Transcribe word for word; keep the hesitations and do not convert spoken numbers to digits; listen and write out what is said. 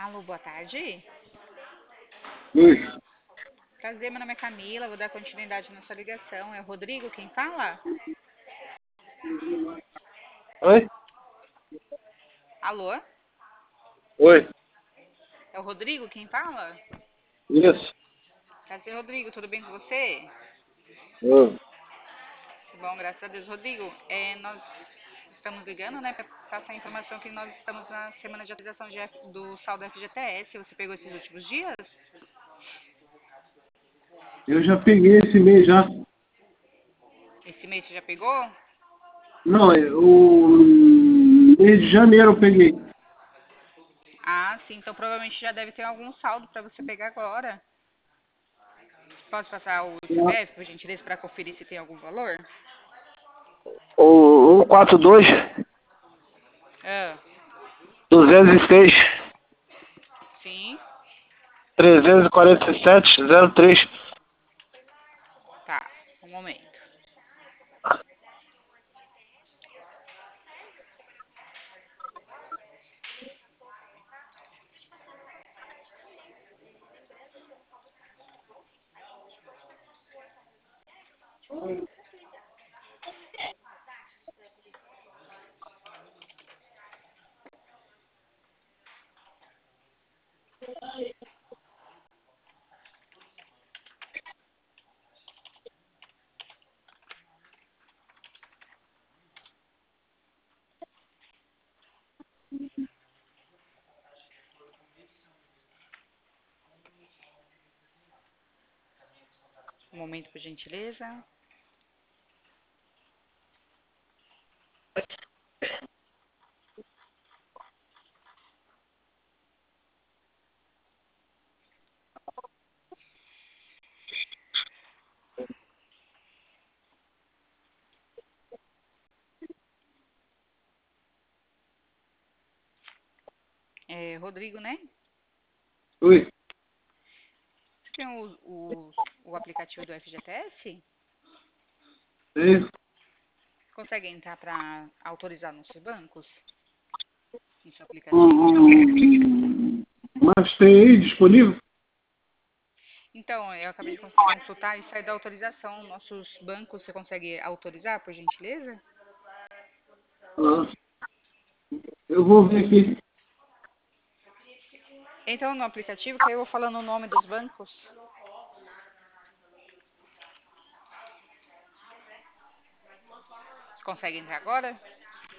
Alô, boa tarde. Oi, Prazer, meu nome é Camila, vou dar continuidade na sua ligação. É o Rodrigo quem fala? oi, Alô? oi, É o Rodrigo quem fala? isso, Prazer, Rodrigo, tudo bem com você? oi. Que bom, graças a Deus. Rodrigo, é, nós estamos ligando, né, para passar a informação que nós estamos na semana de atualização de F- do saldo F G T S. Você pegou esses últimos dias? Eu já peguei esse mês já. Esse mês você já pegou? Não, é, o mês de janeiro eu peguei. Ah, sim, então provavelmente já deve ter algum saldo para você pegar agora. Posso passar o C P F, por gentileza, para conferir se tem algum valor? O um quatro dois, Ah, duzentos e seis, sim, trezentos e quarenta e sete, zero três. tá, um momento. Um momento, por gentileza. É, Rodrigo, né? Oi, Você tem o, o, o aplicativo do F G T S? sim. Consegue entrar para autorizar nos seus bancos? No seu aplicativo? Hum, mas tem aí disponível? Então, eu acabei de cons- consultar e sai da autorização. Nossos bancos, você consegue autorizar, por gentileza? Ah, eu vou ver aqui. Então, no aplicativo, que aí eu vou falando o nome dos bancos. Você consegue entrar agora?